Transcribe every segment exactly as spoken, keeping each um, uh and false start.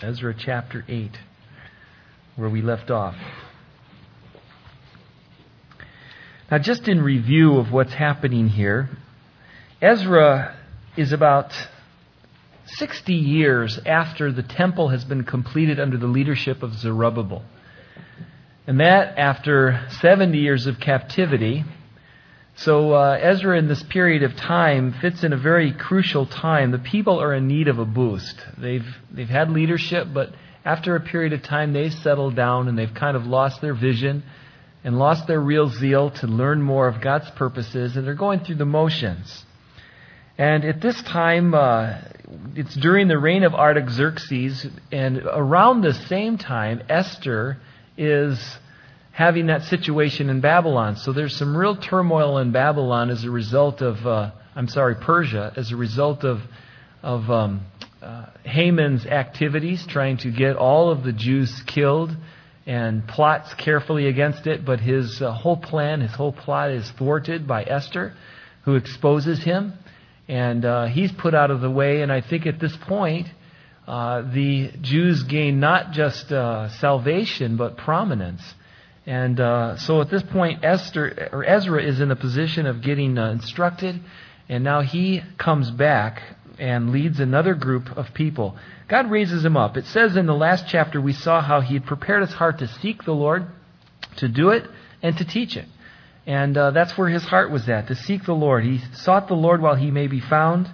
Ezra chapter eight, where we left off. Now, just in review of what's happening here, Ezra is about sixty years after the temple has been completed under the leadership of Zerubbabel. And that after seventy years of captivity. So uh, Ezra in this period of time fits in a very crucial time. The people are in need of a boost. They've they've had leadership, but after a period of time they've settled down and they've kind of lost their vision and lost their real zeal to learn more of God's purposes, and they're going through the motions. And at this time, uh, it's during the reign of Artaxerxes, and around the same time, Esther is having that situation in Babylon. So there's some real turmoil in Babylon as a result of, uh, I'm sorry, Persia, as a result of of um, uh, Haman's activities, trying to get all of the Jews killed, and plots carefully against it. But his uh, whole plan, his whole plot is thwarted by Esther, who exposes him. And uh, he's put out of the way. And I think at this point, uh, the Jews gain not just uh, salvation, but prominence. And uh, so at this point, Esther or Ezra is in a position of getting uh, instructed, and now he comes back and leads another group of people. God raises him up. It says in the last chapter we saw how he had prepared his heart to seek the Lord, to do it, and to teach it. And uh, that's where his heart was at, to seek the Lord. He sought the Lord while he may be found,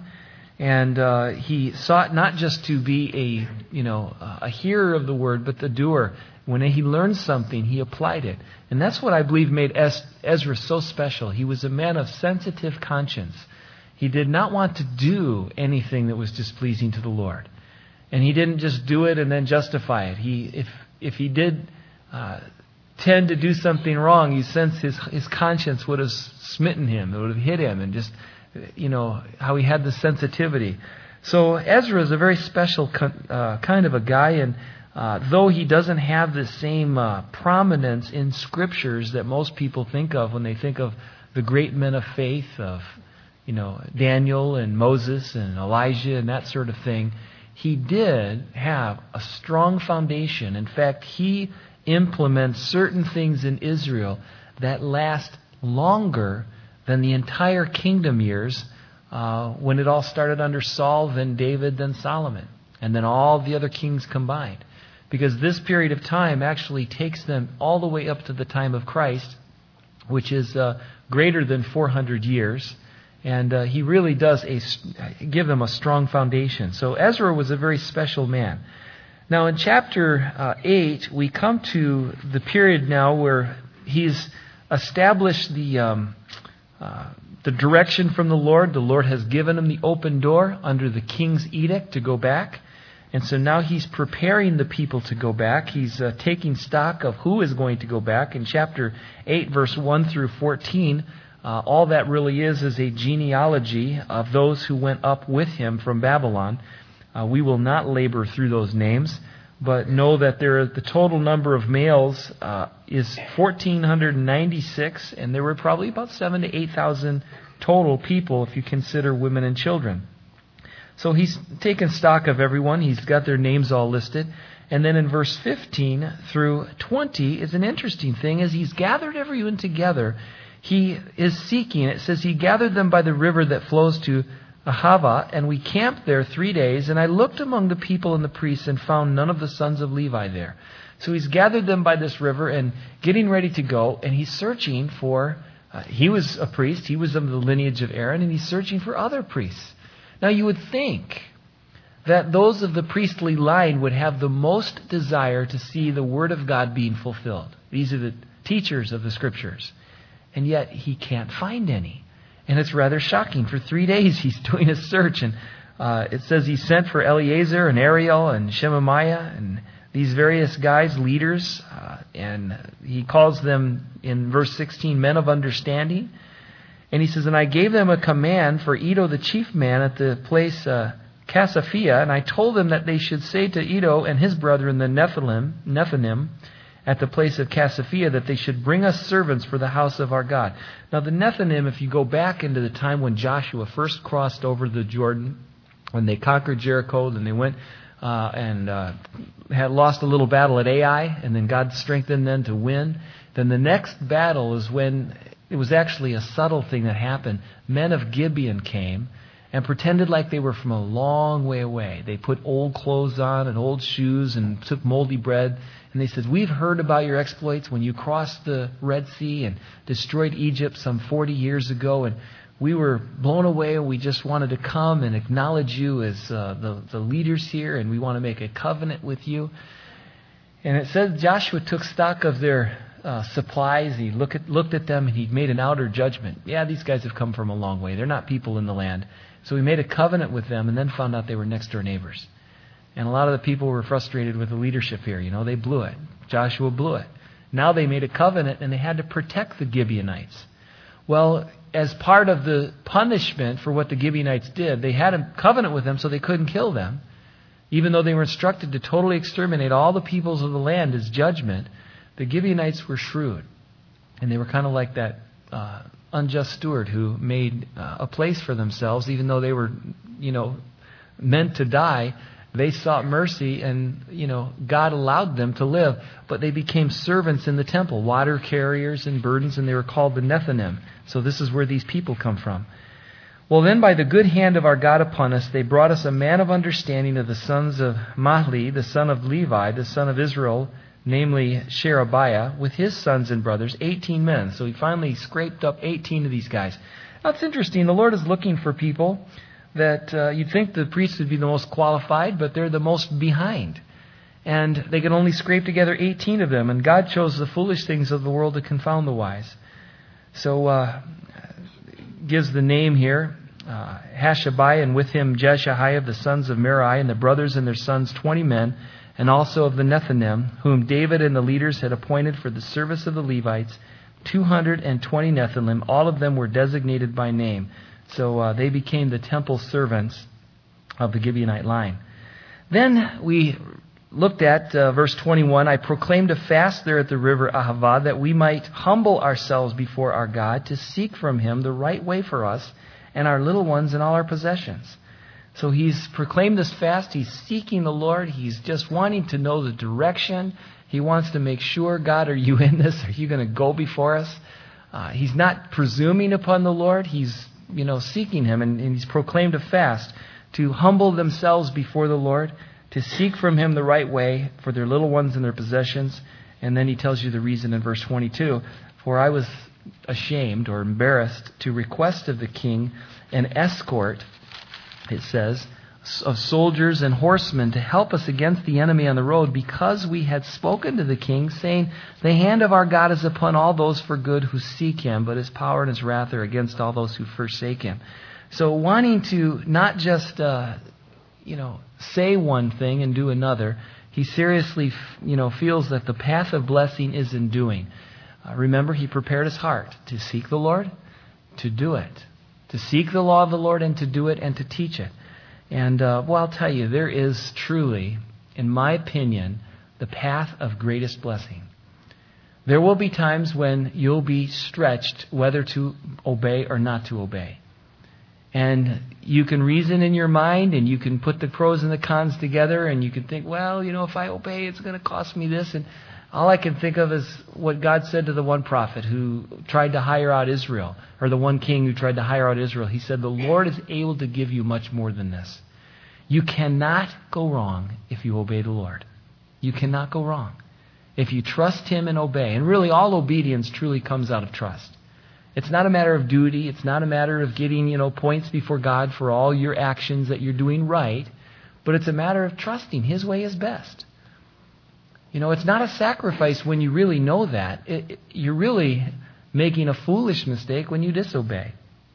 and uh, he sought not just to be a you know a hearer of the word, but the doer. When he learned something, he applied it. And that's what I believe made Ezra so special. He was a man of sensitive conscience. He did not want to do anything that was displeasing to the Lord. And he didn't just do it and then justify it. He, if if he did uh, tend to do something wrong, you sense his his conscience would have smitten him. It would have hit him, and just, you know, how he had the sensitivity. So Ezra is a very special uh, kind of a guy, and Uh, though he doesn't have the same uh, prominence in scriptures that most people think of when they think of the great men of faith of, you know, Daniel and Moses and Elijah and that sort of thing, he did have a strong foundation. In fact, he implements certain things in Israel that last longer than the entire kingdom years uh, when it all started under Saul, then David, then Solomon, and then all the other kings combined. Because this period of time actually takes them all the way up to the time of Christ, which is uh, greater than four hundred years. And uh, he really does a, give them a strong foundation. So Ezra was a very special man. Now in chapter uh, eight, we come to the period now where he's established the, um, uh, the direction from the Lord. The Lord has given him the open door under the king's edict to go back. And so now he's preparing the people to go back. He's uh, taking stock of who is going to go back. In chapter eight, verse one through fourteen, uh, all that really is is a genealogy of those who went up with him from Babylon. Uh, we will not labor through those names, but know that there are, the total number of males uh, is one thousand four hundred ninety-six, and there were probably about seven to eight thousand total people if you consider women and children. So he's taken stock of everyone. He's got their names all listed. And then in verse fifteen through twenty is an interesting thing. As he's gathered everyone together, he is seeking. It says he gathered them by the river that flows to Ahava, and we camped there three days. And I looked among the people and the priests and found none of the sons of Levi there. So he's gathered them by this river and getting ready to go. And he's searching for, uh, he was a priest. He was of the lineage of Aaron, and he's searching for other priests. Now you would think that those of the priestly line would have the most desire to see the Word of God being fulfilled. These are the teachers of the Scriptures. And yet he can't find any. And it's rather shocking. For three days he's doing a search. And uh, it says he sent for Eleazar and Ariel and Shemaiah and these various guys, leaders. Uh, and he calls them in verse sixteen men of understanding. And he says, and I gave them a command for Iddo the chief man at the place uh, Casaphia, and I told them that they should say to Iddo and his brethren the Nephilim, Nephilim at the place of Casaphia that they should bring us servants for the house of our God. Now the Nephilim, if you go back into the time when Joshua first crossed over the Jordan, when they conquered Jericho, and they went uh, and uh, had lost a little battle at Ai, and then God strengthened them to win. Then the next battle is when it was actually a subtle thing that happened. Men of Gibeon came and pretended like they were from a long way away. They put old clothes on and old shoes and took moldy bread. And they said, we've heard about your exploits when you crossed the Red Sea and destroyed Egypt some forty years ago. And we were blown away, and we just wanted to come and acknowledge you as uh, the, the leaders here, and we want to make a covenant with you. And it says Joshua took stock of their uh, supplies. He looked at, looked at them, and he made an outer judgment. Yeah, these guys have come from a long way. They're not people in the land. So he made a covenant with them and then found out they were next door neighbors. And a lot of the people were frustrated with the leadership here. You know, they blew it. Joshua blew it. Now they made a covenant, and they had to protect the Gibeonites. Well, as part of the punishment for what the Gibeonites did, they had a covenant with them so they couldn't kill them. Even though they were instructed to totally exterminate all the peoples of the land as judgment, the Gibeonites were shrewd. And they were kind of like that uh, unjust steward who made uh, a place for themselves, even though they were, you know, meant to die. They sought mercy, and, you know, God allowed them to live. But they became servants in the temple, water carriers and burdens, and they were called the Nethinim. So this is where these people come from. Well, then by the good hand of our God upon us, they brought us a man of understanding of the sons of Mahli, the son of Levi, the son of Israel, namely Sherebiah, with his sons and brothers, eighteen men. So he finally scraped up eighteen of these guys. Now it's interesting. The Lord is looking for people that uh, you'd think the priests would be the most qualified, but they're the most behind. And they could only scrape together eighteen of them. And God chose the foolish things of the world to confound the wise. So uh gives the name here, uh, Hashabiah, and with him Jeshahiah, the sons of Merari, and the brothers and their sons, twenty men, and also of the Nethinim, whom David and the leaders had appointed for the service of the Levites, two hundred twenty Nethinim. All of them were designated by name. So uh, they became the temple servants of the Gibeonite line. Then we looked at uh, verse twenty-one. I proclaimed a fast there at the river Ahava, that we might humble ourselves before our God, to seek from Him the right way for us and our little ones and all our possessions. So he's proclaimed this fast. He's seeking the Lord. He's just wanting to know the direction. He wants to make sure, God, are you in this? Are you going to go before us? Uh, he's not presuming upon the Lord. He's, you know, seeking Him, and, and he's proclaimed a fast to humble themselves before the Lord, to seek from Him the right way for their little ones and their possessions. And then he tells you the reason in verse twenty-two. For I was ashamed or embarrassed to request of the king an escort, it says, of soldiers and horsemen to help us against the enemy on the road, because we had spoken to the king, saying, the hand of our God is upon all those for good who seek Him, but His power and His wrath are against all those who forsake Him. So wanting to not just, uh, you know, say one thing and do another, he seriously, you know, feels that the path of blessing is in doing. Uh, remember, he prepared his heart to seek the Lord, to do it, to seek the law of the Lord and to do it and to teach it. And, uh, well, I'll tell you, there is truly, in my opinion, the path of greatest blessing. There will be times when you'll be stretched whether to obey or not to obey. And you can reason in your mind, and you can put the pros and the cons together, and you can think, well, you know, if I obey, it's going to cost me this. And all I can think of is what God said to the one prophet who tried to hire out Israel, or the one king who tried to hire out Israel. He said, the Lord is able to give you much more than this. You cannot go wrong if you obey the Lord. You cannot go wrong if you trust Him and obey. And really, all obedience truly comes out of trust. It's not a matter of duty. It's not a matter of getting, you know, points before God for all your actions that you're doing right. But it's a matter of trusting His way is best. You know, it's not a sacrifice when you really know that. It, it, you're really making a foolish mistake when you disobey.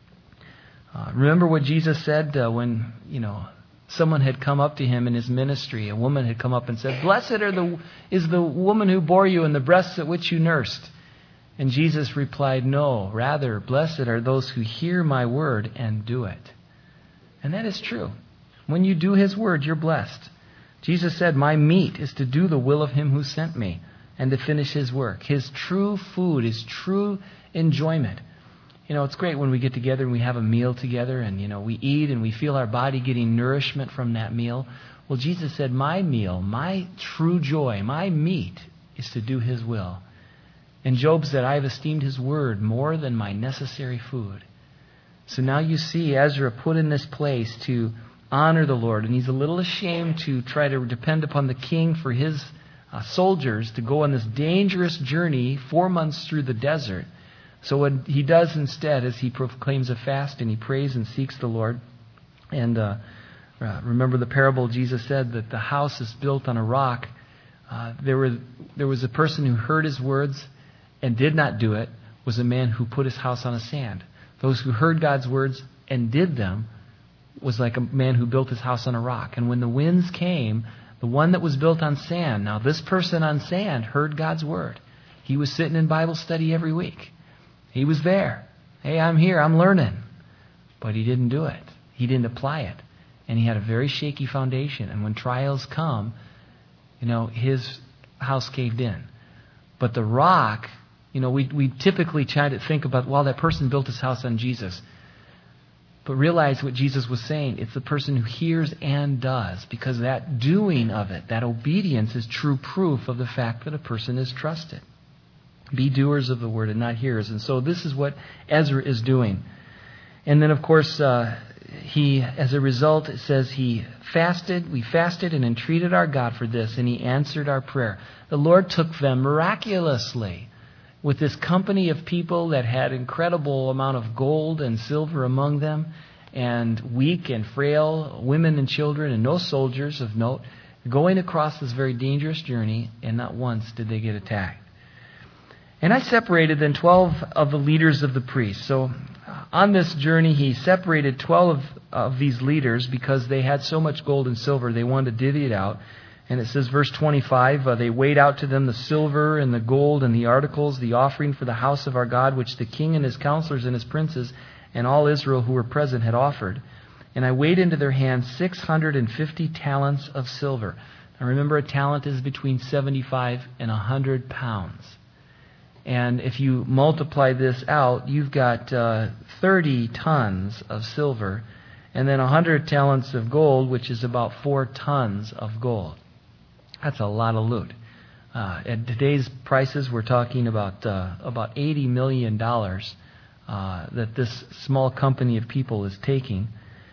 Uh, remember what Jesus said uh, when, you know, someone had come up to Him in His ministry. A woman had come up and said, blessed are the, is the woman who bore you and the breasts at which you nursed. And Jesus replied, no, rather, blessed are those who hear my word and do it. And that is true. When you do His word, you're blessed. Jesus said, my meat is to do the will of Him who sent me and to finish His work. His true food, His true enjoyment. You know, it's great when we get together and we have a meal together and, you know, we eat and we feel our body getting nourishment from that meal. Well, Jesus said, my meal, my true joy, my meat is to do His will. And Job said, I have esteemed His word more than my necessary food. So now you see Ezra put in this place to honor the Lord. And he's a little ashamed to try to depend upon the king for his uh, soldiers to go on this dangerous journey four months through the desert. So what he does instead is he proclaims a fast and he prays and seeks the Lord. And uh, uh, remember the parable Jesus said that the house is built on a rock. Uh, there were there was a person who heard His words and did not do it, was a man who put his house on a sand. Those who heard God's words and did them was like a man who built his house on a rock. And when the winds came, the one that was built on sand, now this person on sand heard God's word. He was sitting in Bible study every week. He was there. Hey, I'm here, I'm learning. But he didn't do it. He didn't apply it. And he had a very shaky foundation. And when trials come, you know, his house caved in. But the rock, you know, we we typically try to think about, well, that person built his house on Jesus. But realize what Jesus was saying. It's the person who hears and does. Because that doing of it, that obedience is true proof of the fact that a person is trusted. Be doers of the word and not hearers. And so this is what Ezra is doing. And then, of course, uh, he, as a result, it says he fasted. We fasted and entreated our God for this, and He answered our prayer. The Lord took them miraculously with this company of people that had incredible amount of gold and silver among them, and weak and frail women and children and no soldiers of note, going across this very dangerous journey, and not once did they get attacked. And I separated then twelve of the leaders of the priests. So on this journey, he separated twelve of, of these leaders because they had so much gold and silver, they wanted to divvy it out. And it says, verse twenty-five, uh, they weighed out to them the silver and the gold and the articles, the offering for the house of our God, which the king and his counselors and his princes and all Israel who were present had offered. And I weighed into their hands six hundred fifty talents of silver. Now remember, a talent is between seventy-five and one hundred pounds. And if you multiply this out, you've got uh, thirty tons of silver, and then one hundred talents of gold, which is about four tons of gold. That's a lot of loot. Uh, at today's prices, we're talking about uh, about eighty million dollars uh, that this small company of people is taking.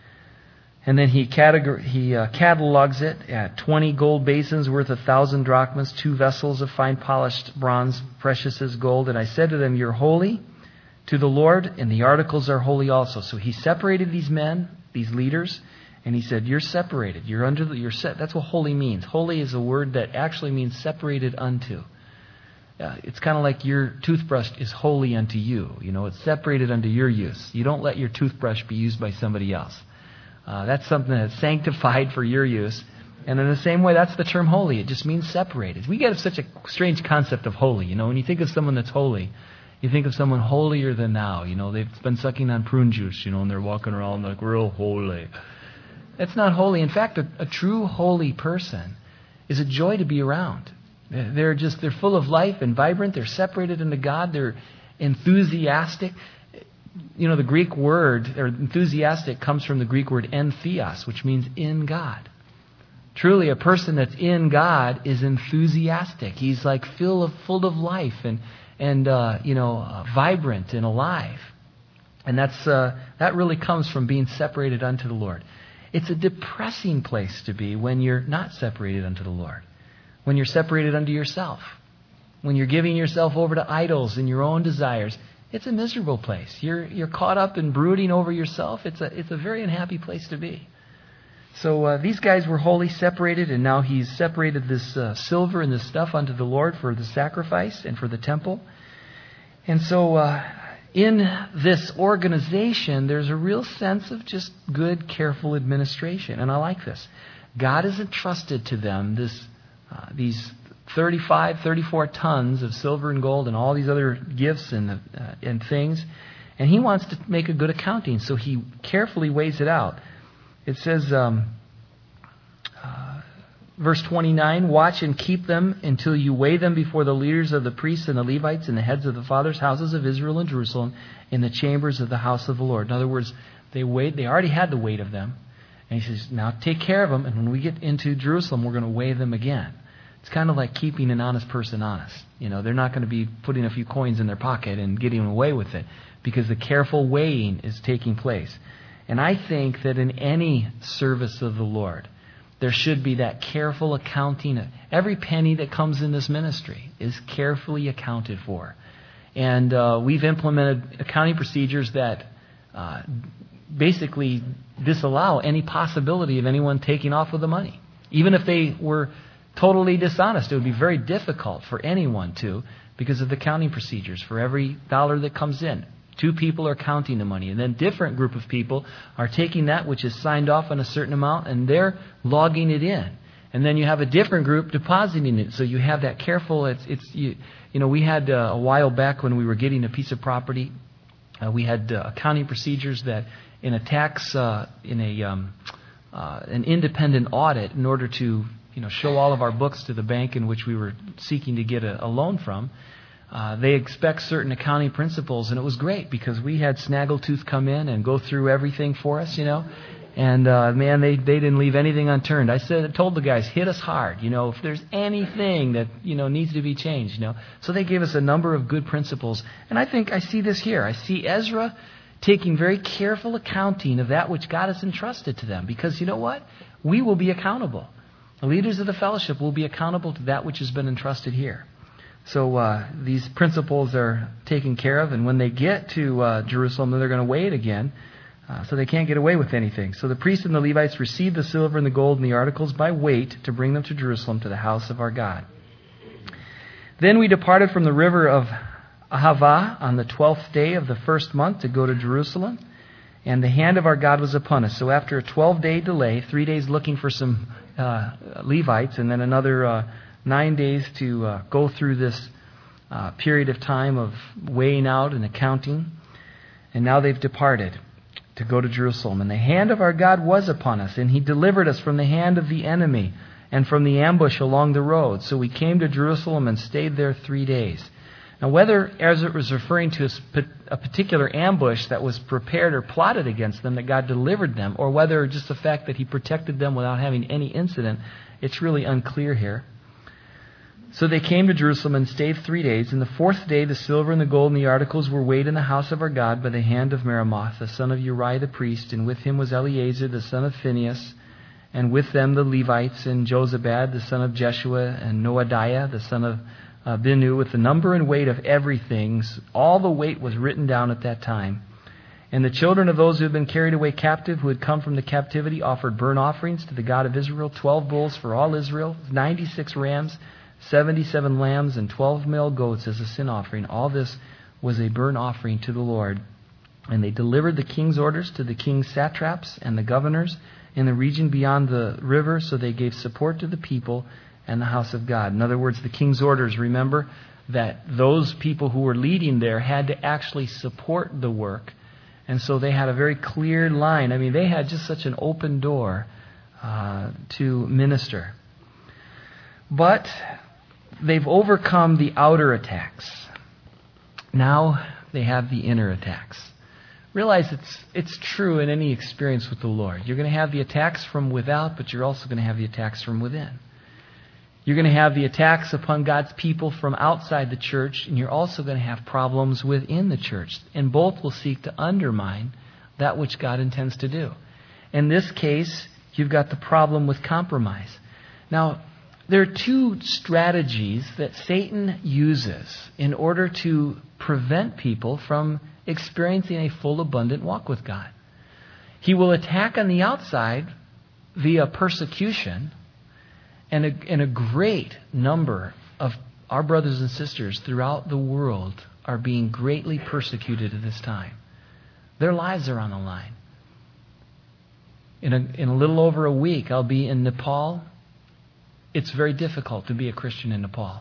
And then he categor- he uh, catalogs it at twenty gold basins worth a thousand drachmas, two vessels of fine polished bronze, precious as gold. And I said to them, you're holy to the Lord, and the articles are holy also. So he separated these men, these leaders, and he said, you're separated. You're under the, you're set. That's what holy means. Holy is a word that actually means separated unto. Uh, it's kind of like your toothbrush is holy unto you. You know, it's separated unto your use. You don't let your toothbrush be used by somebody else. Uh, that's something that's sanctified for your use. And in the same way, that's the term holy. It just means separated. We get such a strange concept of holy. You know, when you think of someone that's holy, you think of someone holier than thou. You know, they've been sucking on prune juice, you know, and they're walking around like real holy. That's not holy. In fact, a, a true holy person is a joy to be around. They're just, they're full of life and vibrant. They're separated into God. They're enthusiastic. You know, the Greek word, or enthusiastic, comes from the Greek word entheos, which means in God. Truly, a person that's in God is enthusiastic. He's like full of full of life and and uh, you know uh, vibrant and alive. And that's uh, that really comes from being separated unto the Lord. It's a depressing place to be when you're not separated unto the Lord. When you're separated unto yourself. When you're giving yourself over to idols and your own desires. It's a miserable place. You're you're caught up in brooding over yourself. It's a it's a very unhappy place to be. So uh, these guys were wholly separated, and now he's separated this uh, silver and this stuff unto the Lord for the sacrifice and for the temple. And so uh, in this organization, there's a real sense of just good, careful administration, and I like this. God has entrusted to them this uh, these thirty-five, thirty-four tons of silver and gold and all these other gifts and uh, and things. And he wants to make a good accounting, so he carefully weighs it out. It says, um, uh, verse twenty-nine, watch and keep them until you weigh them before the leaders of the priests and the Levites and the heads of the fathers' houses of Israel and Jerusalem in the chambers of the house of the Lord. In other words, they weighed, they already had the weight of them. And he says, now take care of them, and when we get into Jerusalem, we're going to weigh them again. It's kind of like keeping an honest person honest. You know, they're not going to be putting a few coins in their pocket and getting away with it, because the careful weighing is taking place. And I think that in any service of the Lord, there should be that careful accounting. Every penny that comes in this ministry is carefully accounted for. And uh, we've implemented accounting procedures that uh, basically disallow any possibility of anyone taking off with the money. Even if they were totally dishonest, it would be very difficult for anyone to, because of the counting procedures. For every dollar that comes in, two people are counting the money, and then different group of people are taking that which is signed off on a certain amount, and they're logging it in. And then you have a different group depositing it. So you have that careful. It's it's you, you know we had uh, a while back when we were getting a piece of property, uh, we had uh, accounting procedures that in a tax uh, in a um, uh, an independent audit, in order to you know show all of our books to the bank in which we were seeking to get a, a loan from. Uh, they expect certain accounting principles, and it was great because we had Snaggletooth come in and go through everything for us, you know. And uh, man, they they didn't leave anything unturned. I said, I told the guys, hit us hard, you know, if there's anything that you know needs to be changed, you know. So they gave us a number of good principles, and I think I see this here. I see Ezra taking very careful accounting of that which God has entrusted to them, because you know what, we will be accountable. The leaders of the fellowship will be accountable to that which has been entrusted here. So uh, these principles are taken care of, and when they get to uh, Jerusalem, they're going to weigh it again, uh, so they can't get away with anything. So the priests and the Levites received the silver and the gold and the articles by weight to bring them to Jerusalem, to the house of our God. Then we departed from the river of Ahava on the twelfth day of the first month to go to Jerusalem, and the hand of our God was upon us. So after a twelve-day delay, three days looking for some uh, Levites, and then another Uh, Nine days to uh, go through this uh, period of time of weighing out and accounting. And now they've departed to go to Jerusalem. And the hand of our God was upon us, and He delivered us from the hand of the enemy and from the ambush along the road. So we came to Jerusalem and stayed there three days. Now, whether Ezra was referring to a, a particular ambush that was prepared or plotted against them, that God delivered them, or whether just the fact that He protected them without having any incident, it's really unclear here. So they came to Jerusalem and stayed three days. And the fourth day, the silver and the gold and the articles were weighed in the house of our God by the hand of Meremoth, the son of Uriah the priest. And with him was Eleazar, the son of Phinehas. And with them the Levites, and Jozabad, the son of Jeshua, and Noadiah, the son of uh, Binu, with the number and weight of everything. All the weight was written down at that time. And the children of those who had been carried away captive, who had come from the captivity, offered burnt offerings to the God of Israel, twelve bulls for all Israel, ninety-six rams, seventy-seven lambs, and twelve male goats as a sin offering. All this was a burnt offering to the Lord. And they delivered the king's orders to the king's satraps and the governors in the region beyond the river, so they gave support to the people and the house of God. In other words, the king's orders, remember that those people who were leading there had to actually support the work. And so they had a very clear line. I mean, they had just such an open door uh, to minister. But they've overcome the outer attacks. Now they have the inner attacks. Realize it's it's true in any experience with the Lord. You're going to have the attacks from without, but you're also going to have the attacks from within. You're going to have the attacks upon God's people from outside the church, and you're also going to have problems within the church. And both will seek to undermine that which God intends to do. In this case, you've got the problem with compromise. Now, there are two strategies that Satan uses in order to prevent people from experiencing a full, abundant walk with God. He will attack on the outside via persecution, and a, and a great number of our brothers and sisters throughout the world are being greatly persecuted at this time. Their lives are on the line. In a, in a little over a week, I'll be in Nepal. It's very difficult to be a Christian in Nepal.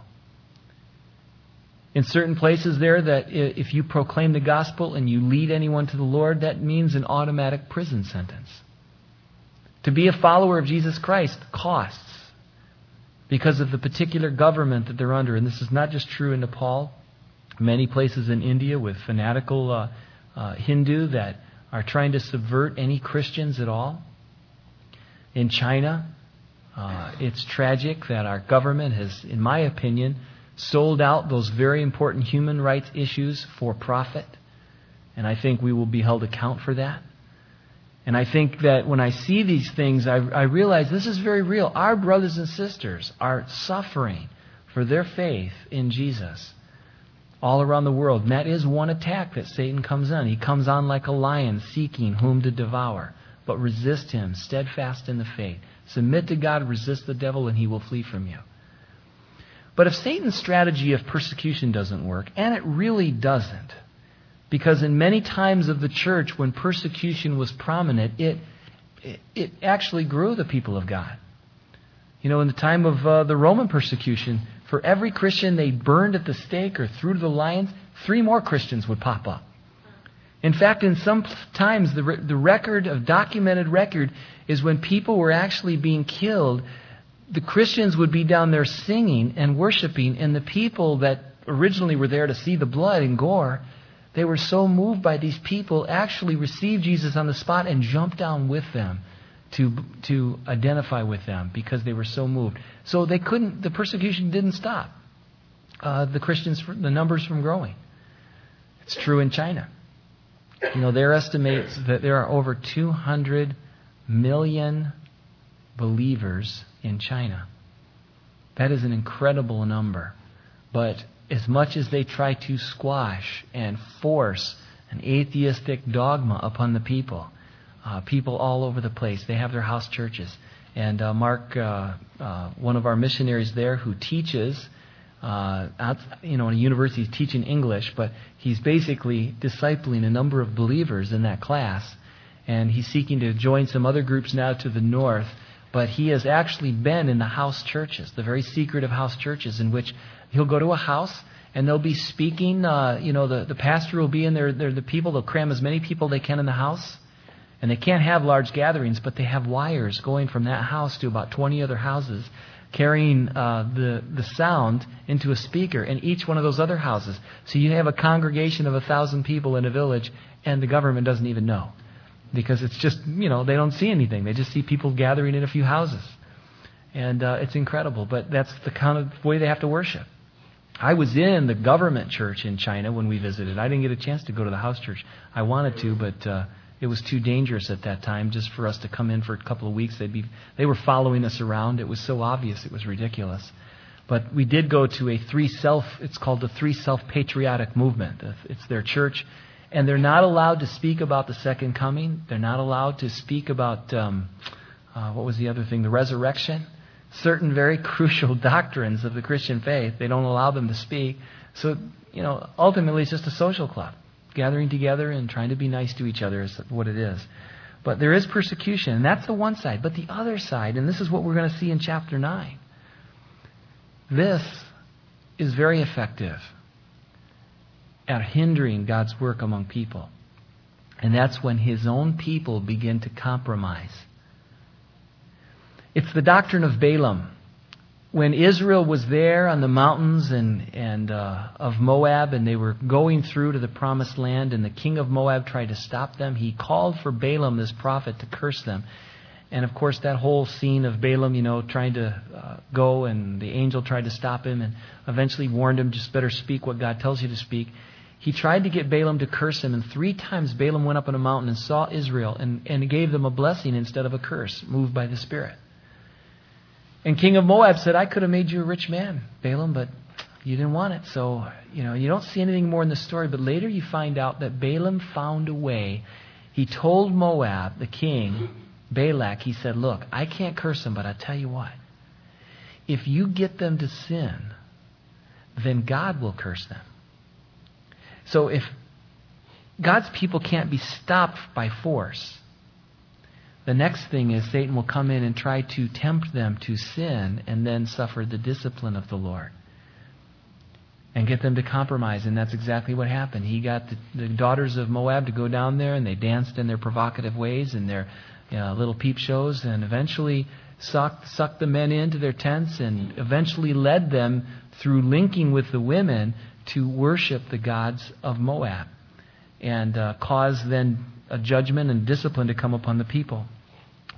In certain places there, that if you proclaim the gospel and you lead anyone to the Lord, that means an automatic prison sentence. To be a follower of Jesus Christ costs because of the particular government that they're under. And this is not just true in Nepal. Many places in India with fanatical uh, uh, Hindu that are trying to subvert any Christians at all. In China, uh, it's tragic that our government has, in my opinion, sold out those very important human rights issues for profit. And I think we will be held account for that. And I think that when I see these things, I, I realize this is very real. Our brothers and sisters are suffering for their faith in Jesus all around the world. And that is one attack that Satan comes on. He comes on like a lion seeking whom to devour. But resist him, steadfast in the faith. Submit to God, resist the devil, and he will flee from you. But if Satan's strategy of persecution doesn't work, and it really doesn't, because in many times of the church when persecution was prominent, it it, it actually grew the people of God. You know, in the time of uh, the Roman persecution, for every Christian they burned at the stake or threw to the lions, three more Christians would pop up. In fact, in some times, the, re- the record of documented record is when people were actually being killed, the Christians would be down there singing and worshiping, and the people that originally were there to see the blood and gore, they were so moved by these people, actually received Jesus on the spot and jumped down with them to to identify with them because they were so moved. So they couldn't. The persecution didn't stop uh, the Christians, the numbers from growing. It's true in China. You know, their estimates that there are over two hundred million believers in China. That is an incredible number. But as much as they try to squash and force an atheistic dogma upon the people, uh, people all over the place, they have their house churches. And uh, Mark, uh, uh, one of our missionaries there who teaches, uh, out, you know, in a university, he's teaching English, but he's basically discipling a number of believers in that class. And he's seeking to join some other groups now to the north. But he has actually been in the house churches, the very secretive house churches, in which he'll go to a house and they'll be speaking. Uh, you know, the, the pastor will be in there. They're the people. They'll cram as many people they can in the house. And they can't have large gatherings, but they have wires going from that house to about twenty other houses, carrying uh, the, the sound into a speaker in each one of those other houses. So you have a congregation of a thousand people in a village, and the government doesn't even know. Because it's just, you know, they don't see anything. They just see people gathering in a few houses. And uh, it's incredible. But that's the kind of way they have to worship. I was in the government church in China when we visited. I didn't get a chance to go to the house church. I wanted to, but uh, it was too dangerous at that time just for us to come in for a couple of weeks. They'd be, they were following us around. It was so obvious. It was ridiculous. But we did go to a three self, it's called the Three Self-Patriotic Movement. It's their church. And they're not allowed to speak about the second coming. They're not allowed to speak about, um, uh, what was the other thing, the resurrection. Certain very crucial doctrines of the Christian faith, they don't allow them to speak. So, you know, ultimately it's just a social club. Gathering together and trying to be nice to each other is what it is. But there is persecution, and that's the one side. But the other side, and this is what we're going to see in chapter nine, this is very effective at hindering God's work among people. And that's when His own people begin to compromise. It's the doctrine of Balaam. When Israel was there on the mountains and, and uh, of Moab, and they were going through to the promised land, and the king of Moab tried to stop them, he called for Balaam, this prophet, to curse them. And of course, that whole scene of Balaam, you know, trying to uh, go, and the angel tried to stop him, and eventually warned him, just better speak what God tells you to speak. He tried to get Balaam to curse him, and three times Balaam went up on a mountain and saw Israel and, and gave them a blessing instead of a curse, moved by the Spirit. And king of Moab said, I could have made you a rich man, Balaam, but you didn't want it. So, you know, you don't see anything more in the story, but later you find out that Balaam found a way. He told Moab, the king, Balak, he said, look, I can't curse them, but I tell you what, if you get them to sin, then God will curse them. So if God's people can't be stopped by force, the next thing is Satan will come in and try to tempt them to sin and then suffer the discipline of the Lord and get them to compromise. And that's exactly what happened. He got the, the daughters of Moab to go down there, and they danced in their provocative ways and their you know, little peep shows, and eventually sucked, sucked the men into their tents, and eventually led them through linking with the women to worship the gods of Moab, and uh, caused then a judgment and discipline to come upon the people.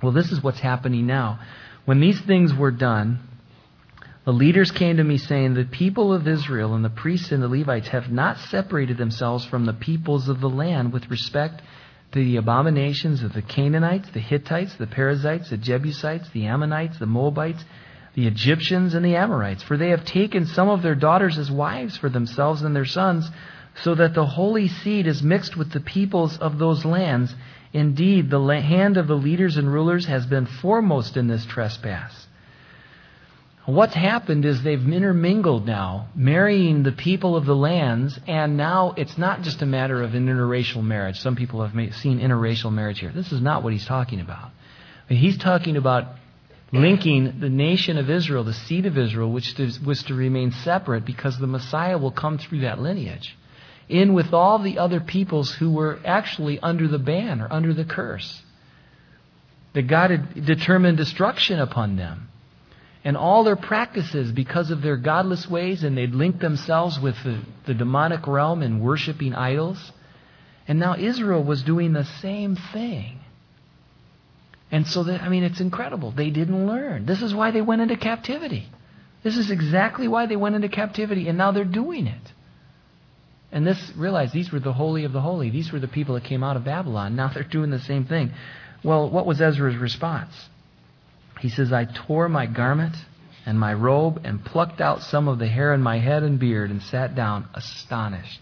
Well, this is what's happening now. When these things were done, the leaders came to me saying, the people of Israel and the priests and the Levites have not separated themselves from the peoples of the land with respect to the abominations of the Canaanites, the Hittites, the Perizzites, the Jebusites, the Ammonites, the Moabites, the Egyptians, and the Amorites. For they have taken some of their daughters as wives for themselves and their sons, so that the holy seed is mixed with the peoples of those lands. Indeed, the hand of the leaders and rulers has been foremost in this trespass. What's happened is they've intermingled now, marrying the people of the lands, and now it's not just a matter of an interracial marriage. Some people have made, seen interracial marriage here. This is not what he's talking about. He's talking about linking the nation of Israel, the seed of Israel, which was to remain separate because the Messiah will come through that lineage, in with all the other peoples who were actually under the ban or under the curse. That God had determined destruction upon them. And all their practices, because of their godless ways, and they'd linked themselves with the, the demonic realm and worshiping idols. And now Israel was doing the same thing. And so, that, I mean, it's incredible. They didn't learn. This is why they went into captivity. This is exactly why they went into captivity, and now they're doing it. And this, realize, these were the holy of the holy. These were the people that came out of Babylon. Now they're doing the same thing. Well, what was Ezra's response? He says, I tore my garment and my robe and plucked out some of the hair in my head and beard and sat down astonished.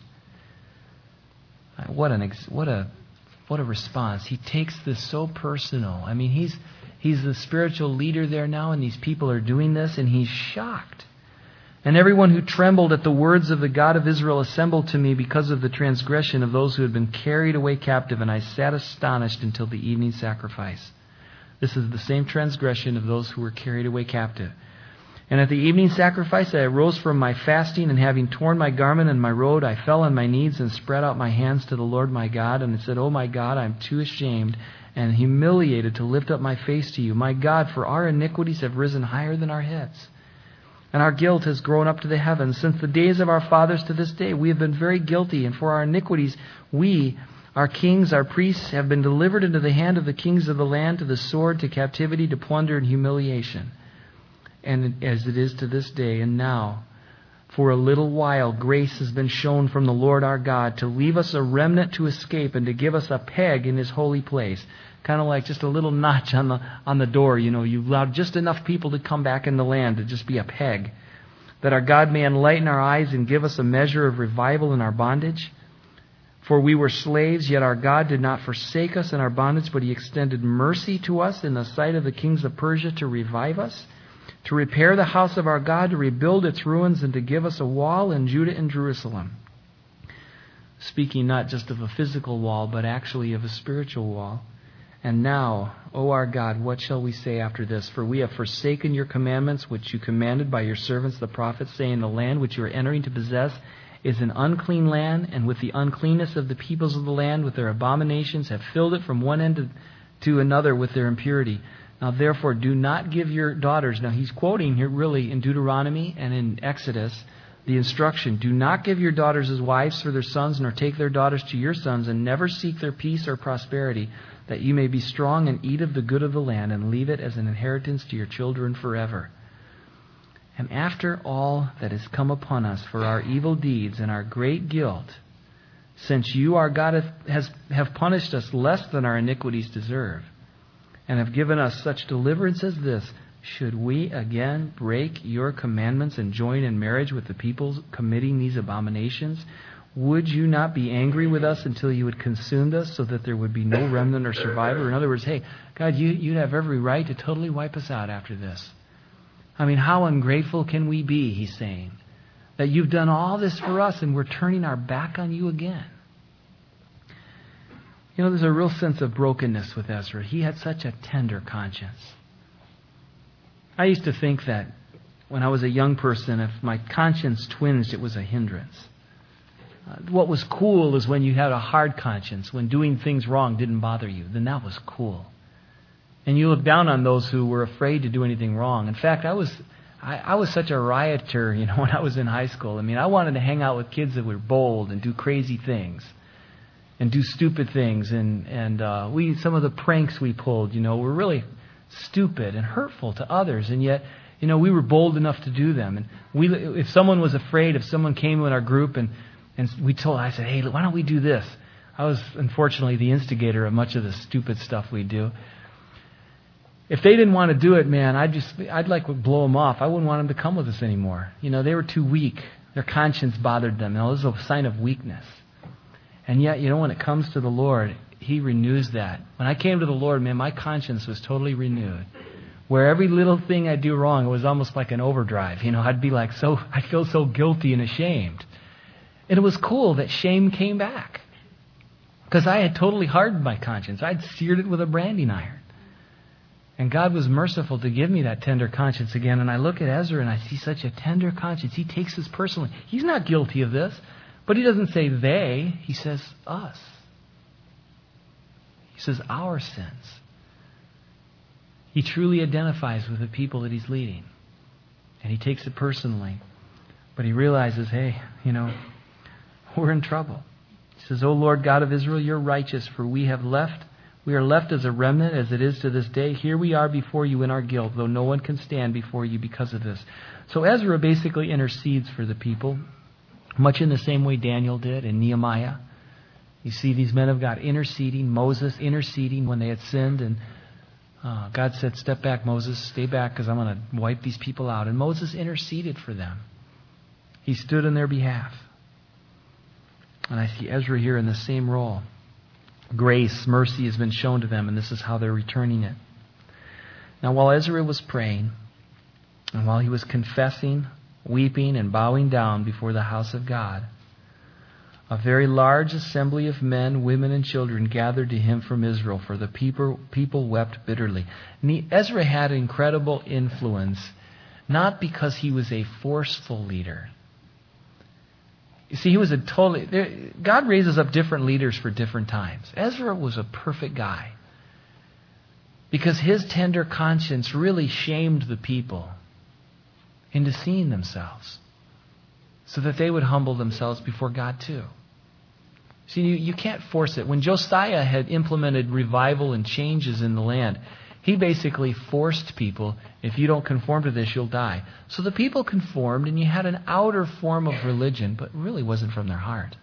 What an ex- what a what a response. He takes this so personal. I mean, he's he's the spiritual leader there now, and these people are doing this, and he's shocked. And everyone who trembled at the words of the God of Israel assembled to me because of the transgression of those who had been carried away captive, and I sat astonished until the evening sacrifice. This is the same transgression of those who were carried away captive. And at the evening sacrifice I arose from my fasting, and having torn my garment and my robe, I fell on my knees and spread out my hands to the Lord my God, and I said, O my God, I am too ashamed and humiliated to lift up my face to you. My God, for our iniquities have risen higher than our heads, and our guilt has grown up to the heavens. Since the days of our fathers to this day, we have been very guilty, and for our iniquities we, our kings, our priests, have been delivered into the hand of the kings of the land, to the sword, to captivity, to plunder and humiliation. And as it is to this day, and now, for a little while, grace has been shown from the Lord our God to leave us a remnant to escape and to give us a peg in His holy place. Kind of like just a little notch on the on the door. You know, you've allowed just enough people to come back in the land to just be a peg. That our God may enlighten our eyes and give us a measure of revival in our bondage. For we were slaves, yet our God did not forsake us in our bondage, but He extended mercy to us in the sight of the kings of Persia to revive us, to repair the house of our God, to rebuild its ruins, and to give us a wall in Judah and Jerusalem. Speaking not just of a physical wall, but actually of a spiritual wall. And now, O our God, what shall we say after this? For we have forsaken your commandments, which you commanded by your servants the prophets, saying, the land which you are entering to possess is an unclean land, and with the uncleanness of the peoples of the land, with their abominations, have filled it from one end to, to another with their impurity. Now therefore do not give your daughters, now he's quoting here really in Deuteronomy and in Exodus, the instruction, do not give your daughters as wives for their sons, nor take their daughters to your sons, and never seek their peace or prosperity, that you may be strong and eat of the good of the land, and leave it as an inheritance to your children forever. And after all that has come upon us for our evil deeds and our great guilt, since you, our God, has, have punished us less than our iniquities deserve, and have given us such deliverance as this, should we again break your commandments and join in marriage with the peoples committing these abominations? Would you not be angry with us until you had consumed us, so that there would be no remnant or survivor? In other words, hey, God, you, you'd have every right to totally wipe us out after this. I mean, how ungrateful can we be, he's saying, that you've done all this for us and we're turning our back on you again. You know, there's a real sense of brokenness with Ezra. He had such a tender conscience. I used to think that when I was a young person, if my conscience twinged, it was a hindrance. Uh, what was cool is when you had a hard conscience, when doing things wrong didn't bother you, then that was cool. And you look down on those who were afraid to do anything wrong. In fact, I was I, I was such a rioter, you know, when I was in high school. I mean, I wanted to hang out with kids that were bold and do crazy things. and do stupid things. And, and uh, we some of the pranks we pulled, you know, were really stupid and hurtful to others. And yet, you know, we were bold enough to do them. And we, if someone was afraid, if someone came in our group and, and we told, I said, hey, why don't we do this? I was, unfortunately, the instigator of much of the stupid stuff we do. If they didn't want to do it, man, I'd just, I'd like blow them off. I wouldn't want them to come with us anymore. You know, they were too weak. Their conscience bothered them. Now, this is a sign of weakness. And yet, you know, when it comes to the Lord, He renews that. When I came to the Lord, man, my conscience was totally renewed. Where every little thing I do wrong, it was almost like an overdrive. You know, I'd be like so, I'd feel so guilty and ashamed. And it was cool that shame came back. Because I had totally hardened my conscience. I'd seared it with a branding iron. And God was merciful to give me that tender conscience again. And I look at Ezra and I see such a tender conscience. He takes this personally. He's not guilty of this. But he doesn't say they. He says us. He says our sins. He truly identifies with the people that he's leading. And he takes it personally. But he realizes, hey, you know, we're in trouble. He says, O Lord God of Israel, you're righteous, for we have left, we are left as a remnant as it is to this day. Here we are before you in our guilt, though no one can stand before you because of this. So Ezra basically intercedes for the people, much in the same way Daniel did and Nehemiah. You see these men of God interceding, Moses interceding when they had sinned, and uh, God said, step back, Moses, stay back, because I'm going to wipe these people out. And Moses interceded for them. He stood in their behalf. And I see Ezra here in the same role. Grace, mercy has been shown to them, and this is how they're returning it. Now, while Ezra was praying, and while he was confessing, weeping, and bowing down before the house of God, a very large assembly of men, women, and children gathered to him from Israel, for the people, people wept bitterly. Ezra had incredible influence, not because he was a forceful leader. You see, he was a totally... God raises up different leaders for different times. Ezra was a perfect guy because his tender conscience really shamed the people into seeing themselves so that they would humble themselves before God too. See, you, you can't force it. When Josiah had implemented revival and changes in the land, he basically forced people, if you don't conform to this, you'll die. So the people conformed, and you had an outer form of religion, but really wasn't from their heart.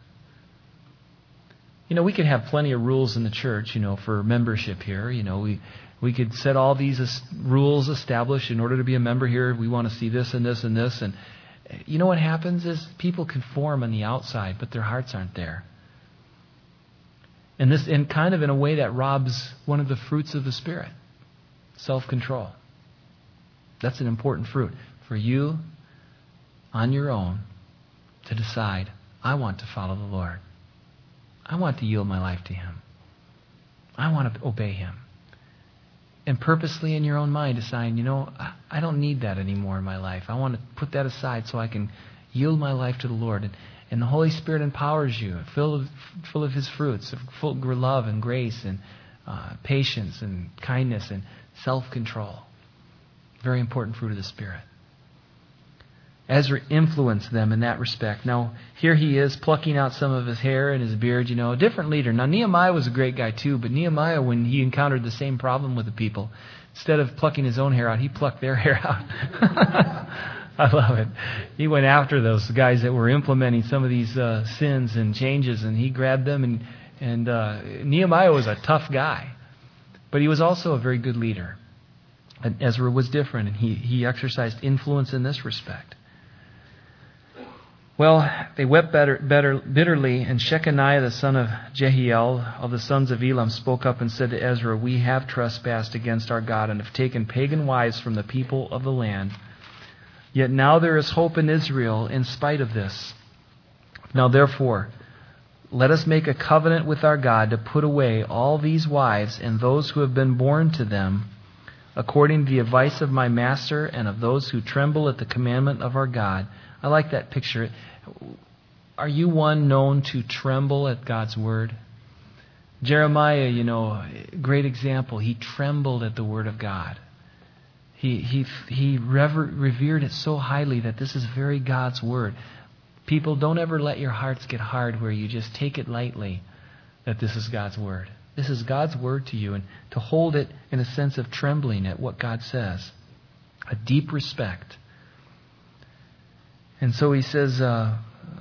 You know, we could have plenty of rules in the church, you know, for membership here. You know, we we could set all these es- rules established in order to be a member here. We want to see this and this and this. And you know what happens is people conform on the outside, but their hearts aren't there. And this, and kind of in a way that robs one of the fruits of the Spirit. Self-control. That's an important fruit for you on your own to decide, I want to follow the Lord. I want to yield my life to Him. I want to obey Him. And purposely in your own mind decide, you know, I don't need that anymore in my life. I want to put that aside so I can yield my life to the Lord. And, and the Holy Spirit empowers you, full of, full of His fruits, full of love and grace and uh, patience and kindness and self-control. Very important fruit of the Spirit. Ezra influenced them in that respect. Now, here he is plucking out some of his hair and his beard, you know, a different leader. Now, Nehemiah was a great guy too, but Nehemiah, when he encountered the same problem with the people, instead of plucking his own hair out, he plucked their hair out. I love it. He went after those guys that were implementing some of these uh, sins and changes, and he grabbed them. And, and uh, Nehemiah was a tough guy. But he was also a very good leader. And Ezra was different, and he, he exercised influence in this respect. Well, they wept better, better, bitterly, and Shechaniah, the son of Jehiel, of the sons of Elam, spoke up and said to Ezra, we have trespassed against our God and have taken pagan wives from the people of the land. Yet now there is hope in Israel in spite of this. Now therefore, let us make a covenant with our God to put away all these wives and those who have been born to them, according to the advice of my master and of those who tremble at the commandment of our God. I like that picture. Are you one known to tremble at God's word? Jeremiah, you know, great example. He trembled at the word of God. He he he rever, revered it so highly that this is very God's word. People, don't ever let your hearts get hard where you just take it lightly. that this is God's Word. This is God's Word to you, and to hold it in a sense of trembling at what God says. A deep respect. And so he says, uh,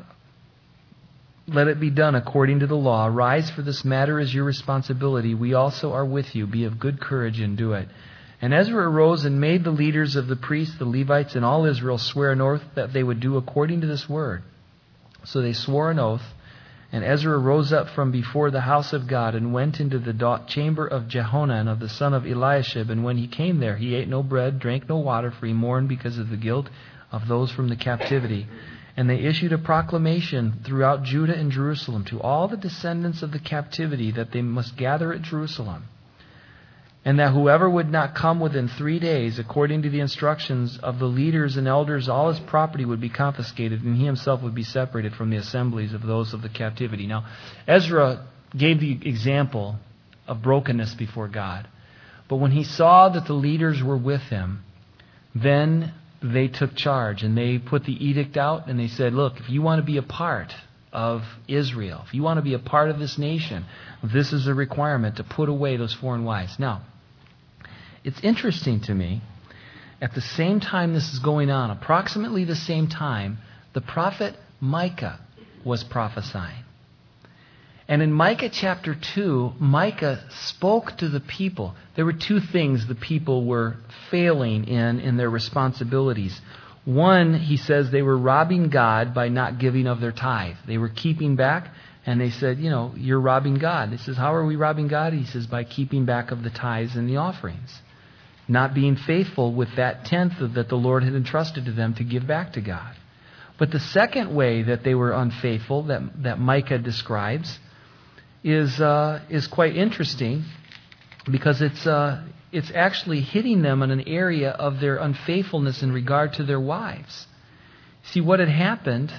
let it be done according to the law. Rise, for this matter is your responsibility. We also are with you. Be of good courage and do it. And Ezra arose and made the leaders of the priests, the Levites, and all Israel swear an oath that they would do according to this word. So they swore an oath. And Ezra rose up from before the house of God and went into the chamber of Jehonan, of the son of Eliashib. And when he came there, he ate no bread, drank no water, for he mourned because of the guilt of those from the captivity. And they issued a proclamation throughout Judah and Jerusalem to all the descendants of the captivity that they must gather at Jerusalem, and that whoever would not come within three days, according to the instructions of the leaders and elders, all his property would be confiscated, and he himself would be separated from the assemblies of those of the captivity. Now, Ezra gave the example of brokenness before God. But when he saw that the leaders were with him, then they took charge, and they put the edict out, and they said, look, if you want to be a part of Israel, if you want to be a part of this nation, this is a requirement to put away those foreign wives. Now, it's interesting to me, at the same time this is going on, approximately the same time, the prophet Micah was prophesying. And in Micah chapter two, Micah spoke to the people. There were two things the people were failing in in their responsibilities. One, he says they were robbing God by not giving of their tithe. They were keeping back, and they said, you know, you're robbing God. He says, how are we robbing God? He says, by keeping back of the tithes and the offerings. Not being faithful with that tenth that the Lord had entrusted to them to give back to God. But the second way that they were unfaithful, that, that Micah describes, is uh, is quite interesting, because it's uh, it's actually hitting them in an area of their unfaithfulness in regard to their wives. See, what had happened,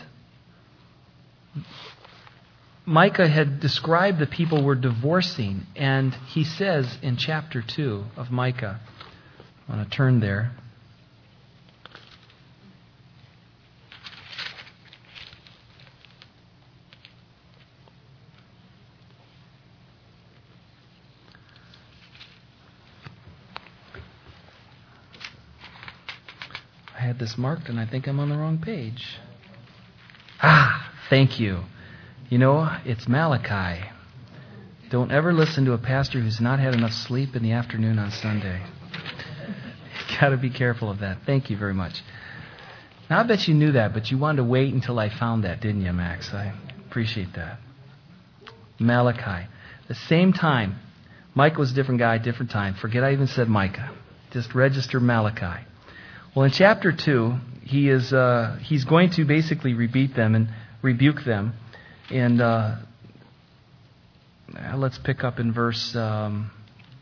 Micah had described the people were divorcing, and he says in chapter two of Micah, I want to turn there. I had this marked, and I think I'm on the wrong page. Ah, thank you. You know, it's Malachi. Don't ever listen to a pastor who's not had enough sleep in the afternoon on Sunday. You've got to be careful of that. Thank you very much. Now, I bet you knew that, but you wanted to wait until I found that, didn't you, Max? I appreciate that. Malachi. The same time. Micah was a different guy, different time. Forget I even said Micah. Just register Malachi. Well, in chapter two, he is uh, he's going to basically rebuke them and rebuke them. And uh, let's pick up in verse. Um,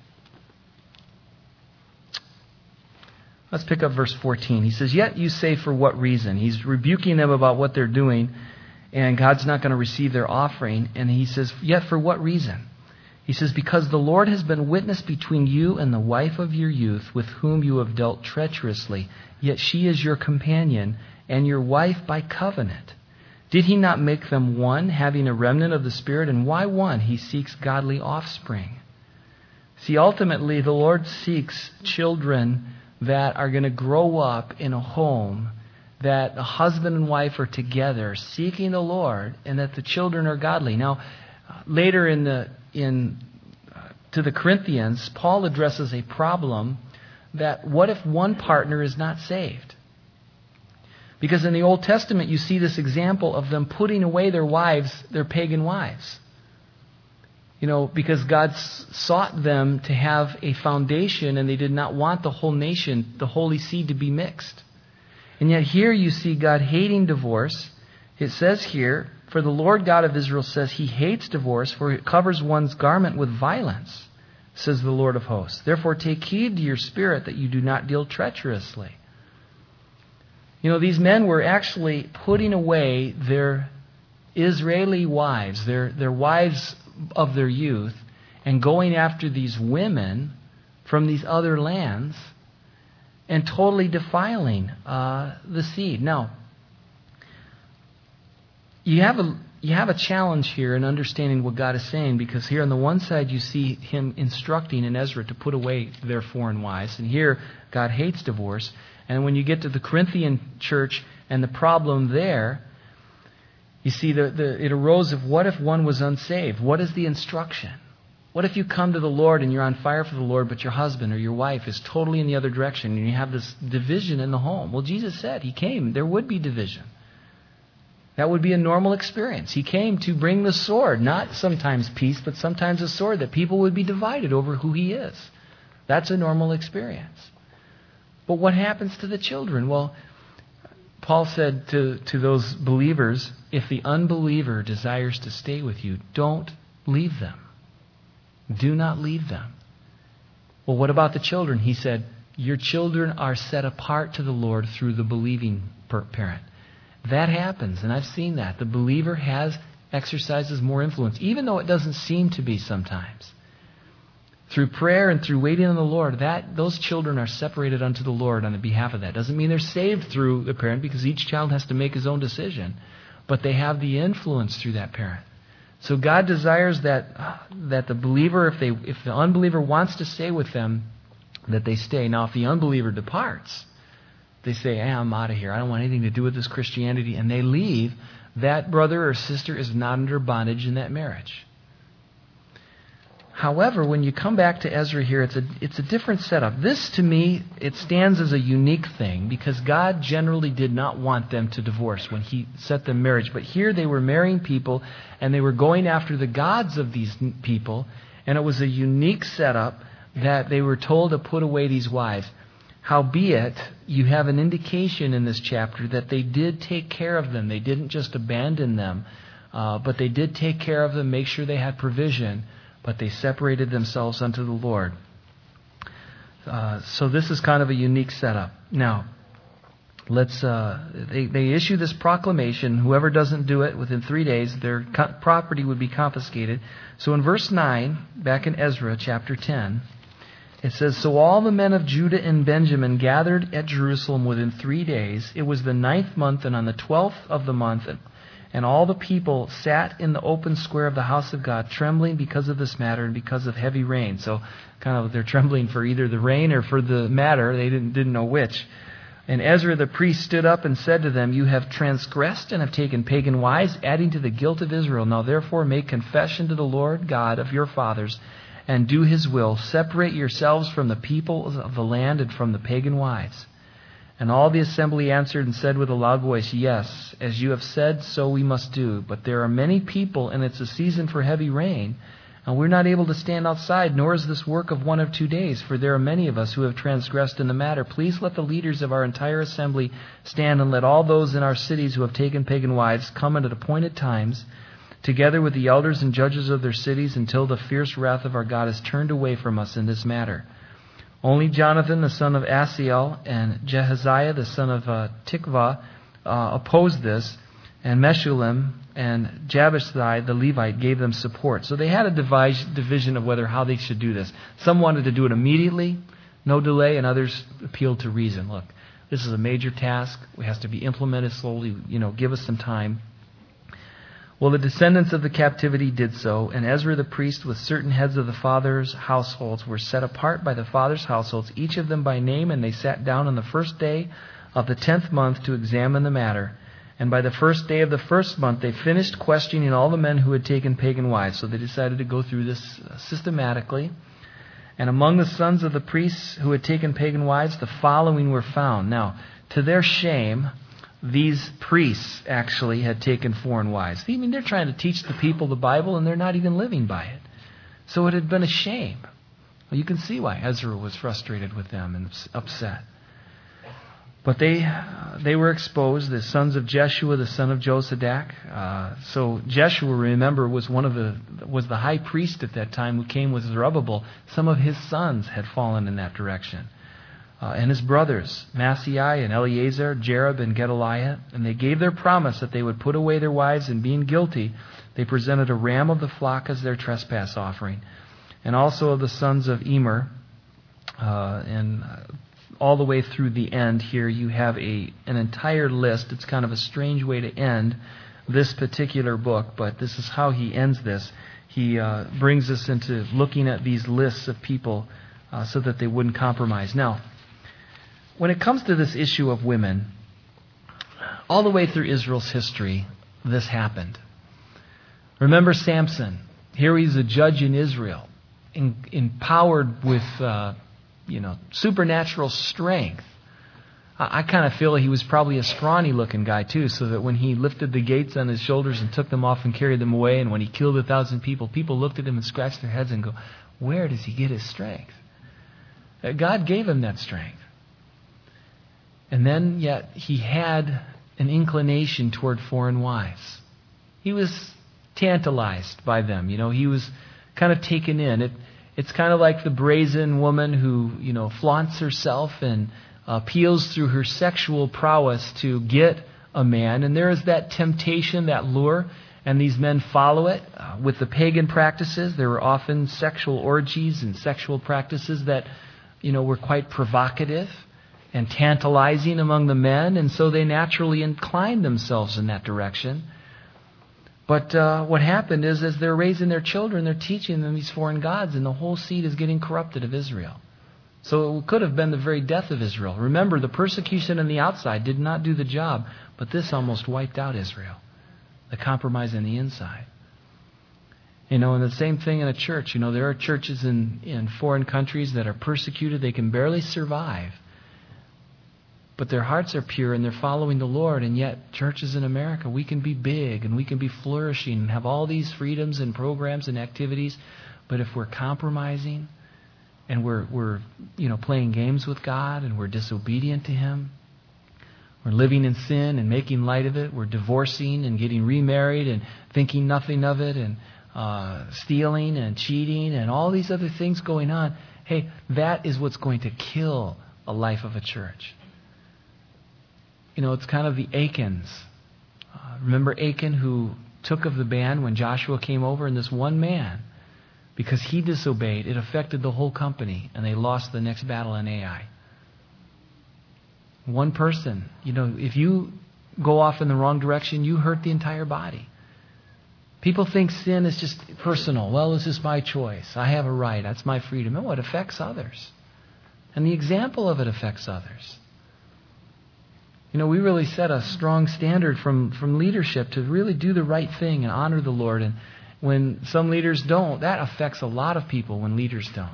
let's pick up verse fourteen. He says, "Yet you say, for what reason?" He's rebuking them about what they're doing, and God's not going to receive their offering. And he says, "Yet for what reason?" He says, "Because the Lord has been witness between you and the wife of your youth, with whom you have dealt treacherously. Yet she is your companion and your wife by covenant. Did he not make them one, having a remnant of the Spirit? And why one? He seeks godly offspring." See, ultimately, the Lord seeks children that are going to grow up in a home that a husband and wife are together, seeking the Lord, and that the children are godly. Now, later in the in uh, to the Corinthians, Paul addresses a problem that what if one partner is not saved? Because in the Old Testament, you see this example of them putting away their wives, their pagan wives. You know, because God sought them to have a foundation, and they did not want the whole nation, the holy seed, to be mixed. And yet here you see God hating divorce. It says here, "For the Lord God of Israel says he hates divorce, for it covers one's garment with violence, says the Lord of hosts. Therefore take heed to your spirit that you do not deal treacherously." You know, these men were actually putting away their Israeli wives, their, their wives of their youth, and going after these women from these other lands and totally defiling uh, the seed. Now, you have a you have a challenge here in understanding what God is saying, because here on the one side you see him instructing in Ezra to put away their foreign wives, and here God hates divorce. And when you get to the Corinthian church and the problem there, you see the, the it arose of what if one was unsaved? What is the instruction? What if you come to the Lord and you're on fire for the Lord, but your husband or your wife is totally in the other direction, and you have this division in the home? Well, Jesus said He came. There would be division. That would be a normal experience. He came to bring the sword, not sometimes peace, but sometimes a sword, that people would be divided over who He is. That's a normal experience. But what happens to the children? Well, Paul said to, to those believers, if the unbeliever desires to stay with you, don't leave them. Do not leave them. Well, what about the children? He said, your children are set apart to the Lord through the believing parent. That happens, and I've seen that. The believer has, exercises more influence, even though it doesn't seem to be sometimes. Through prayer and through waiting on the Lord, that those children are separated unto the Lord on the behalf of that. Doesn't mean they're saved through the parent, because each child has to make his own decision. But they have the influence through that parent. So God desires that uh, that the believer, if they if the unbeliever wants to stay with them, that they stay. Now, if the unbeliever departs, they say, hey, I'm out of here. I don't want anything to do with this Christianity. And they leave. That brother or sister is not under bondage in that marriage. However, when you come back to Ezra here, it's a it's a different setup. This, to me, it stands as a unique thing, because God generally did not want them to divorce when He set them marriage. But here they were marrying people, and they were going after the gods of these people, and it was a unique setup that they were told to put away these wives. Howbeit, you have an indication in this chapter that they did take care of them. They didn't just abandon them, uh, but they did take care of them, make sure they had provision, but they separated themselves unto the Lord. Uh, so this is kind of a unique setup. Now, let's. Uh, they, they issue this proclamation. Whoever doesn't do it within three days, their co- property would be confiscated. So in verse nine, back in Ezra chapter ten, it says, so all the men of Judah and Benjamin gathered at Jerusalem within three days. It was the ninth month, and on the twelfth of the month, and all the people sat in the open square of the house of God, trembling because of this matter and because of heavy rain. So kind of they're trembling for either the rain or for the matter. They didn't, didn't know which. And Ezra the priest stood up and said to them, you have transgressed and have taken pagan wives, adding to the guilt of Israel. Now therefore make confession to the Lord God of your fathers, and do His will. Separate yourselves from the people of the land and from the pagan wives. And all the assembly answered and said with a loud voice, yes, as you have said, so we must do. But there are many people, and it's a season for heavy rain, and we're not able to stand outside, nor is this work of one of two days, for there are many of us who have transgressed in the matter. Please let the leaders of our entire assembly stand, and let all those in our cities who have taken pagan wives come at appointed times, together with the elders and judges of their cities, until the fierce wrath of our God is turned away from us in this matter. Only Jonathan, the son of Asiel, and Jehaziah, the son of uh, Tikvah, uh, opposed this, and Meshullam and Jabashai, the Levite, gave them support. So they had a devis- division of whether how they should do this. Some wanted to do it immediately, no delay, and others appealed to reason. Look, this is a major task. It has to be implemented slowly. You know, give us some time. Well, the descendants of the captivity did so, and Ezra the priest with certain heads of the fathers' households were set apart by the fathers' households, each of them by name, and they sat down on the first day of the tenth month to examine the matter. And by the first day of the first month they finished questioning all the men who had taken pagan wives. So they decided to go through this systematically. And among the sons of the priests who had taken pagan wives, the following were found. Now, to their shame, these priests actually had taken foreign wives. I mean, they're trying to teach the people the Bible, and they're not even living by it. So it had been a shame. Well, you can see why Ezra was frustrated with them and upset. But they they were exposed, the sons of Jeshua, the son of Josadak. Uh, so Jeshua, remember, was one of the was the high priest at that time who came with Zerubbabel. Some of his sons had fallen in that direction. Uh, and his brothers, Maaseiah and Eleazar, Jerub and Gedaliah, and they gave their promise that they would put away their wives, and being guilty, they presented a ram of the flock as their trespass offering. And also of the sons of Emer, uh, and all the way through the end here, you have a an entire list. It's kind of a strange way to end, this particular book, but this is how he ends this. He uh, brings us into looking at these lists of people uh, so that they wouldn't compromise. Now, when it comes to this issue of women, all the way through Israel's history, this happened. Remember Samson. Here he's a judge in Israel, in, empowered with uh, you know supernatural strength. I, I kind of feel he was probably a scrawny-looking guy too, so that when he lifted the gates on his shoulders and took them off and carried them away, and when he killed a thousand people, people looked at him and scratched their heads and go, where does he get his strength? Uh, God gave him that strength. And then yet he had an inclination toward foreign wives. He was tantalized by them. You know, he was kind of taken in. It, it's kind of like the brazen woman who, you know, flaunts herself and appeals through her sexual prowess to get a man. And there is that temptation, that lure, and these men follow it. Uh, with the pagan practices, there were often sexual orgies and sexual practices that, you know, were quite provocative and tantalizing among the men, and so they naturally inclined themselves in that direction. But uh, what happened is, as they're raising their children, they're teaching them these foreign gods, and the whole seed is getting corrupted of Israel. So it could have been the very death of Israel. Remember, the persecution on the outside did not do the job, but this almost wiped out Israel. The compromise on the inside. You know, and the same thing in a church. You know, there are churches in, in foreign countries that are persecuted. They can barely survive. But their hearts are pure and they're following the Lord. And yet, churches in America, we can be big and we can be flourishing and have all these freedoms and programs and activities. But if we're compromising and we're, we're you know, playing games with God and we're disobedient to Him, we're living in sin and making light of it, we're divorcing and getting remarried and thinking nothing of it, and uh, stealing and cheating and all these other things going on, hey, that is what's going to kill a life of a church. You know, it's kind of the Achans. Uh, remember Achan, who took of the band when Joshua came over, and this one man, because he disobeyed, it affected the whole company, and they lost the next battle in Ai. One person, you know, if you go off in the wrong direction, you hurt the entire body. People think sin is just personal. Well, this is my choice. I have a right. That's my freedom. No, it affects others. And the example of it affects others. You know, we really set a strong standard from, from leadership to really do the right thing and honor the Lord. And when some leaders don't, that affects a lot of people when leaders don't.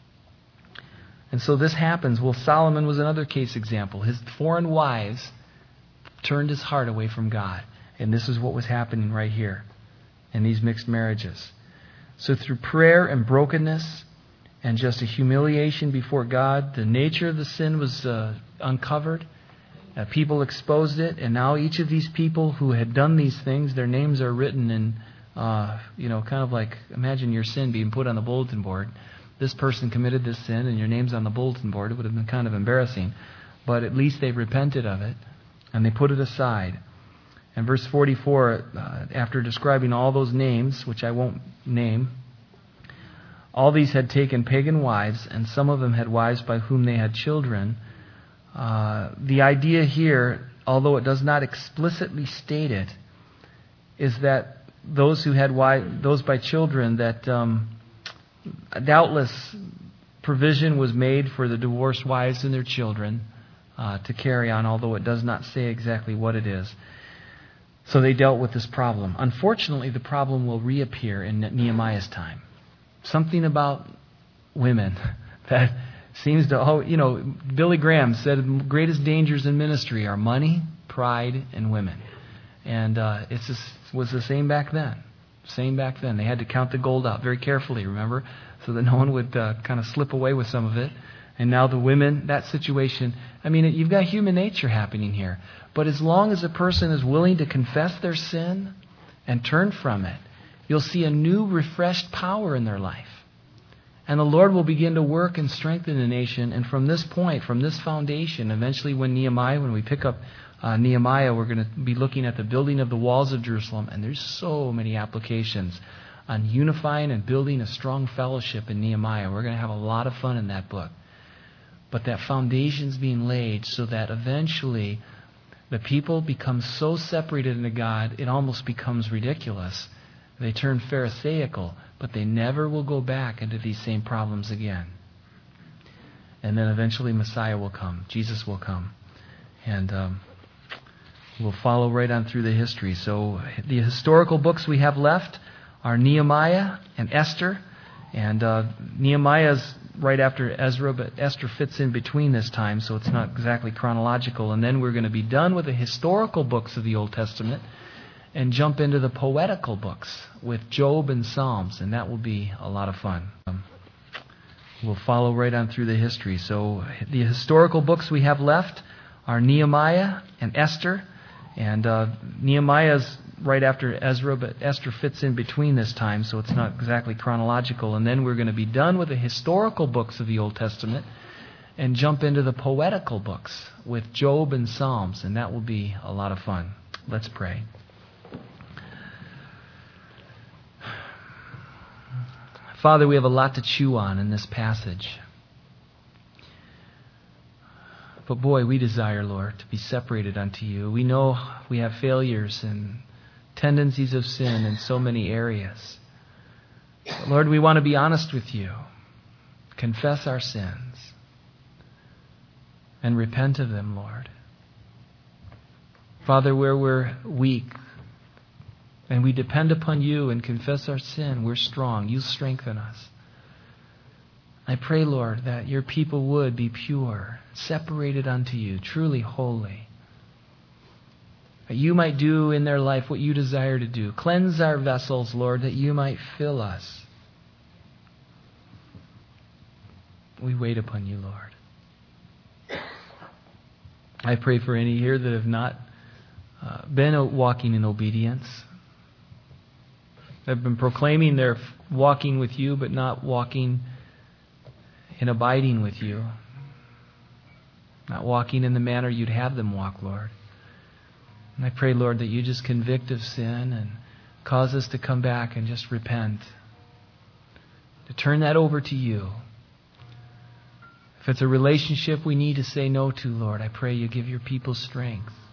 And so this happens. Well, Solomon was another case example. His foreign wives turned his heart away from God. And this is what was happening right here in these mixed marriages. So through prayer and brokenness and just a humiliation before God, the nature of the sin was uh, uncovered. Uh, people exposed it, and now each of these people who had done these things, their names are written in, uh, you know, kind of like, imagine your sin being put on the bulletin board. This person committed this sin, and your name's on the bulletin board. It would have been kind of embarrassing. But at least they repented of it, and they put it aside. And verse forty-four, uh, after describing all those names, which I won't name, all these had taken pagan wives, and some of them had wives by whom they had children. Uh, the idea here, although it does not explicitly state it, is that those who had wives, those by children, that um, doubtless provision was made for the divorced wives and their children uh, to carry on, although it does not say exactly what it is. So they dealt with this problem. Unfortunately, the problem will reappear in Nehemiah's time. Something about women that seems to, oh, you know, Billy Graham said the greatest dangers in ministry are money, pride, and women. And uh, it's just, was the same back then. Same back then. They had to count the gold out very carefully, remember, so that no one would uh, kind of slip away with some of it. And now the women, that situation, I mean, you've got human nature happening here. But as long as a person is willing to confess their sin and turn from it, you'll see a new, refreshed power in their life. And the Lord will begin to work and strengthen the nation. And from this point, from this foundation, eventually when Nehemiah, when we pick up uh, Nehemiah, we're going to be looking at the building of the walls of Jerusalem. And there's so many applications on unifying and building a strong fellowship in Nehemiah. We're going to have a lot of fun in that book. But that foundation's being laid so that eventually the people become so separated into God, it almost becomes ridiculous. They turn Pharisaical, but they never will go back into these same problems again. And then eventually Messiah will come. Jesus will come. And um, we'll follow right on through the history. So the historical books we have left are Nehemiah and Esther. And uh, Nehemiah's right after Ezra, but Esther fits in between this time, so it's not exactly chronological. And then we're going to be done with the historical books of the Old Testament and jump into the poetical books with Job and Psalms, and that will be a lot of fun. Um, we'll follow right on through the history. So the historical books we have left are Nehemiah and Esther. And uh, Nehemiah's right after Ezra, but Esther fits in between this time, so it's not exactly chronological. And then we're going to be done with the historical books of the Old Testament and jump into the poetical books with Job and Psalms, and that will be a lot of fun. Let's pray. Father, we have a lot to chew on in this passage. But boy, we desire, Lord, to be separated unto you. We know we have failures and tendencies of sin in so many areas. But Lord, we want to be honest with you, confess our sins, and repent of them, Lord. Father, where we're weak and we depend upon you and confess our sin, we're strong. You strengthen us. I pray, Lord, that your people would be pure, separated unto you, truly holy. That you might do in their life what you desire to do. Cleanse our vessels, Lord, that you might fill us. We wait upon you, Lord. I pray for any here that have not uh, been walking in obedience. They've been proclaiming they're walking with you, but not walking in abiding with you. Not walking in the manner you'd have them walk, Lord. And I pray, Lord, that you just convict of sin and cause us to come back and just repent. To turn that over to you. If it's a relationship we need to say no to, Lord, I pray you give your people strength.